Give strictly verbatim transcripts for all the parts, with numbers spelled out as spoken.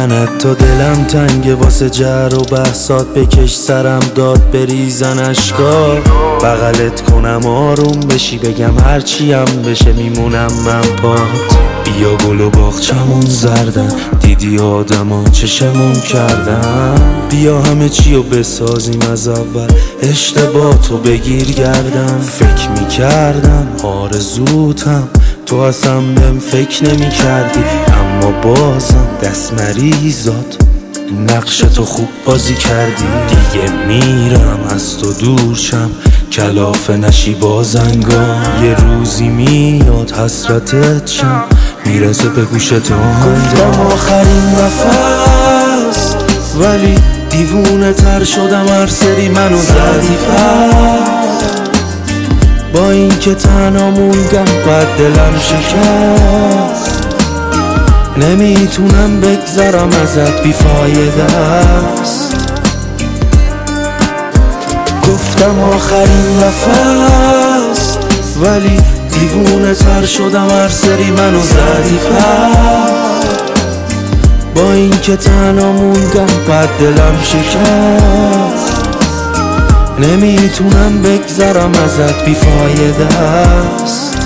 دیدنت تا دلم تنگه، واسه جر و بحثات بکش سرم داد بریزن اشکا. بغلت کنم آروم بشی، بگم هرچیم بشه میمونم من پات. بیا گل و باغچمون زردن، دیدی آدما چشمون کردن. بیا همه چیو بسازیم از اول، اشتباهاتو بگیر گردن. فکر میکردم آرزوتم، تو اصلا بهم فکر نمی کردی، اما بازم دست مریضات نقش تو خوب بازی کردی. دیگه میرم از تو دور شم، کلافه نشی بازنگان. یه روزی میاد حسرتت شم، میرسه به گوشت آهنگان. گفتم آخرین نفس، ولی دیوونه تر شدم هر سری منو زدی پس. با این که تنها موندم بعد دلم شکست، نمیتونم بگذرم ازت بیفایده است. گفتم آخرین نفس، ولی دیوونه تر شدم هر سری منو زدی پس. با این که تنها موندم بعد دلم شکست، نمیتونم بگذرم ازت بیفایده است.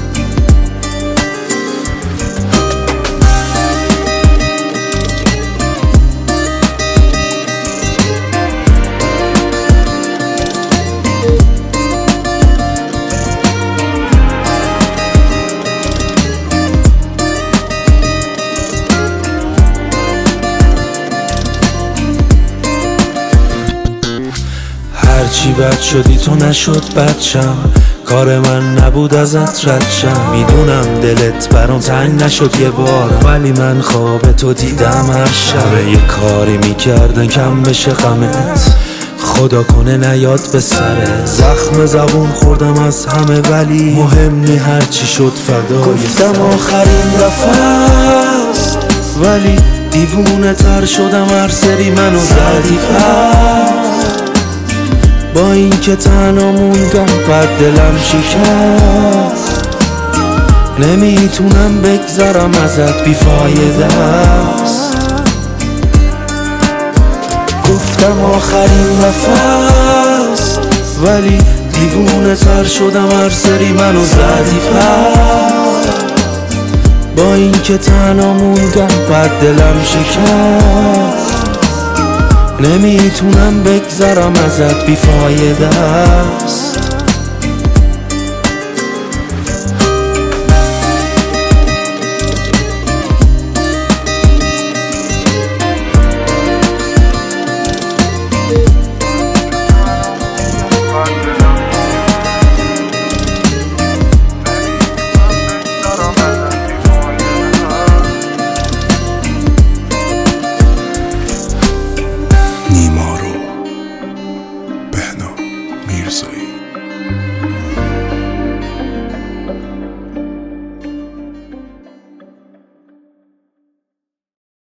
هرچی بد شدی تو نشد بدشم، کار من نبود ازت رد شم. میدونم دلت برام تنگ نشد یه بار، ولی من خواب تو دیدم هر شب. یه کاری میکردن کم بشه غمت، خدا کنه نیاد به سره. زخم زبون خوردم از همه، ولی مهم نی هرچی شد فدای. گفتم آخرین نفس، ولی دیوونه تر شدم هر سری منو زدی پس. با این که تنها موندم بعد دلم شکست، نمیتونم بگذرم ازت بیفایده است. گفتم آخرین نفس، ولی دیوونه تر شدم هر سری منو زدی پس. با این که تنها موندم بعد دلم شکست، نمیتونم بگذرم ازت بیفایده است.